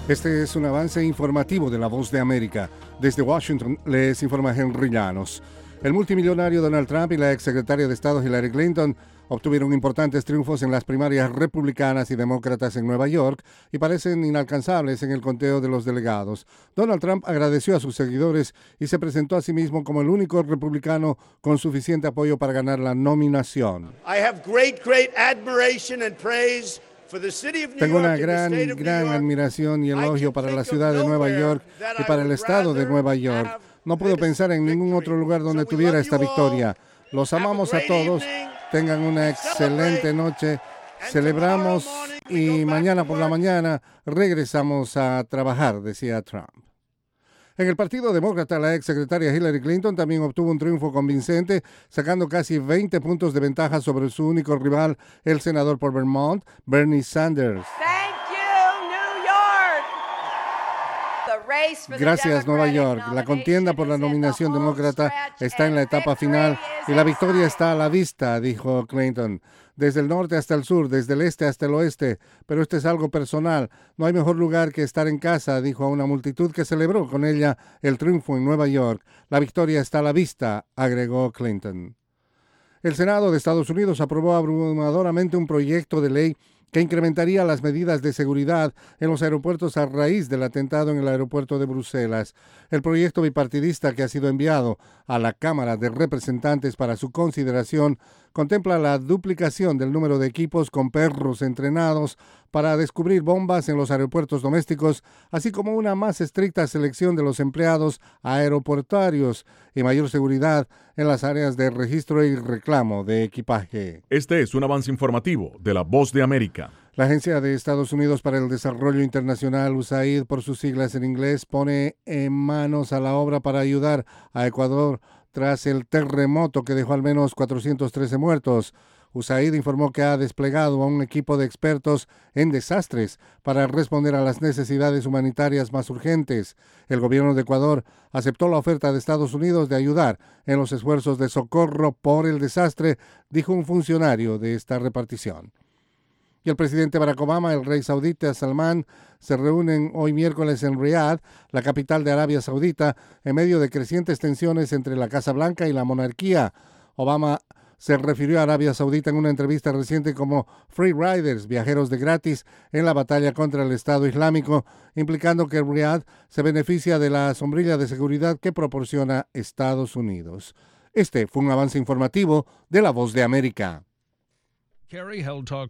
Este es un avance informativo de La Voz de América. Desde Washington les informa Henry Llanos. El multimillonario Donald Trump y la exsecretaria de Estado Hillary Clinton obtuvieron importantes triunfos en las primarias republicanas y demócratas en Nueva York y parecen inalcanzables en el conteo de los delegados. Donald Trump agradeció a sus seguidores y se presentó a sí mismo como el único republicano con suficiente apoyo para ganar la nominación. Tengo una gran admiración y elogio para la ciudad de Nueva York y para el estado de Nueva York. No puedo pensar en ningún otro lugar donde tuviera esta victoria. Los amamos a todos. Tengan una excelente noche. Celebramos y mañana por la mañana regresamos a trabajar, decía Trump. En el Partido Demócrata, la exsecretaria Hillary Clinton también obtuvo un triunfo convincente, sacando casi 20 puntos de ventaja sobre su único rival, el senador por Vermont, Bernie Sanders. Gracias, Nueva York. La contienda por la nominación demócrata está en la etapa final y la victoria está a la vista, dijo Clinton. Desde el norte hasta el sur, desde el este hasta el oeste, pero esto es algo personal. No hay mejor lugar que estar en casa, dijo a una multitud que celebró con ella el triunfo en Nueva York. La victoria está a la vista, agregó Clinton. El Senado de Estados Unidos aprobó abrumadoramente un proyecto de ley que incrementaría las medidas de seguridad en los aeropuertos a raíz del atentado en el aeropuerto de Bruselas. El proyecto bipartidista que ha sido enviado a la Cámara de Representantes para su consideración contempla la duplicación del número de equipos con perros entrenados para descubrir bombas en los aeropuertos domésticos, así como una más estricta selección de los empleados aeroportuarios y mayor seguridad en las áreas de registro y reclamo de equipaje. Este es un avance informativo de La Voz de América. La Agencia de Estados Unidos para el Desarrollo Internacional, USAID por sus siglas en inglés, pone en manos a la obra para ayudar a Ecuador tras el terremoto que dejó al menos 413 muertos. USAID informó que ha desplegado a un equipo de expertos en desastres para responder a las necesidades humanitarias más urgentes. El gobierno de Ecuador aceptó la oferta de Estados Unidos de ayudar en los esfuerzos de socorro por el desastre, dijo un funcionario de esta repartición. Y el presidente Barack Obama, el rey saudita Salmán, se reúnen hoy miércoles en Riad, la capital de Arabia Saudita, en medio de crecientes tensiones entre la Casa Blanca y la monarquía. Obama se refirió a Arabia Saudita en una entrevista reciente como Free Riders, viajeros de gratis en la batalla contra el Estado Islámico, implicando que Riad se beneficia de la sombrilla de seguridad que proporciona Estados Unidos. Este fue un avance informativo de La Voz de América.